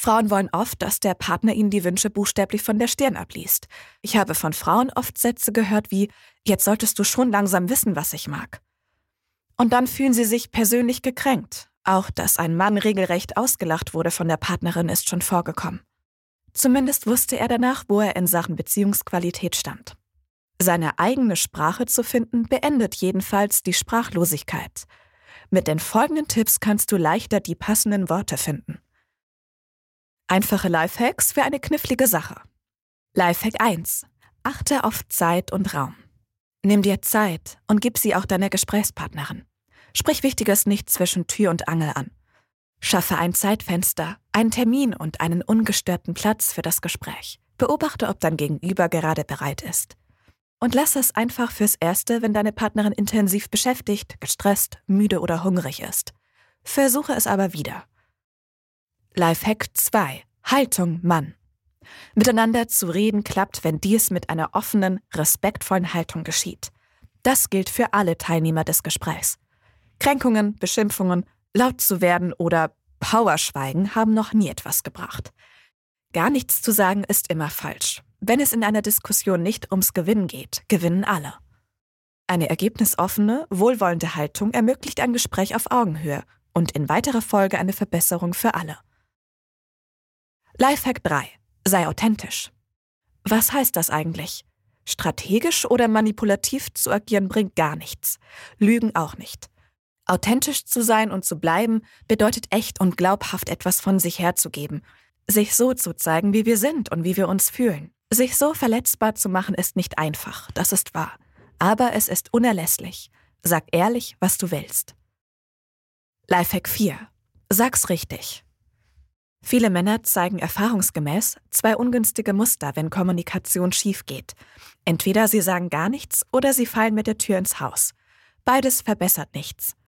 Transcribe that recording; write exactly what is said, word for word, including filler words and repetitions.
Frauen wollen oft, dass der Partner ihnen die Wünsche buchstäblich von der Stirn abliest. Ich habe von Frauen oft Sätze gehört wie: Jetzt solltest du schon langsam wissen, was ich mag. Und dann fühlen sie sich persönlich gekränkt. Auch, dass ein Mann regelrecht ausgelacht wurde von der Partnerin, ist schon vorgekommen. Zumindest wusste er danach, wo er in Sachen Beziehungsqualität stand. Seine eigene Sprache zu finden, beendet jedenfalls die Sprachlosigkeit. Mit den folgenden Tipps kannst du leichter die passenden Worte finden. Einfache Lifehacks für eine knifflige Sache. Lifehack eins. Achte auf Zeit und Raum. Nimm dir Zeit und gib sie auch deiner Gesprächspartnerin. Sprich Wichtiges nicht zwischen Tür und Angel an. Schaffe ein Zeitfenster, einen Termin und einen ungestörten Platz für das Gespräch. Beobachte, ob dein Gegenüber gerade bereit ist. Und lass es einfach fürs Erste, wenn deine Partnerin intensiv beschäftigt, gestresst, müde oder hungrig ist. Versuche es aber wieder. Lifehack zwei. Haltung Mann. Miteinander zu reden klappt, wenn dies mit einer offenen, respektvollen Haltung geschieht. Das gilt für alle Teilnehmer des Gesprächs. Kränkungen, Beschimpfungen, laut zu werden oder Powerschweigen haben noch nie etwas gebracht. Gar nichts zu sagen ist immer falsch. Wenn es in einer Diskussion nicht ums Gewinnen geht, gewinnen alle. Eine ergebnisoffene, wohlwollende Haltung ermöglicht ein Gespräch auf Augenhöhe und in weiterer Folge eine Verbesserung für alle. Lifehack drei. Sei authentisch. Was heißt das eigentlich? Strategisch oder manipulativ zu agieren bringt gar nichts. Lügen auch nicht. Authentisch zu sein und zu bleiben bedeutet echt und glaubhaft etwas von sich herzugeben. Sich so zu zeigen, wie wir sind und wie wir uns fühlen. Sich so verletzbar zu machen ist nicht einfach, das ist wahr. Aber es ist unerlässlich. Sag ehrlich, was du willst. Lifehack vier. Sag's richtig. Viele Männer zeigen erfahrungsgemäß zwei ungünstige Muster, wenn Kommunikation schief geht. Entweder sie sagen gar nichts oder sie fallen mit der Tür ins Haus. Beides verbessert nichts.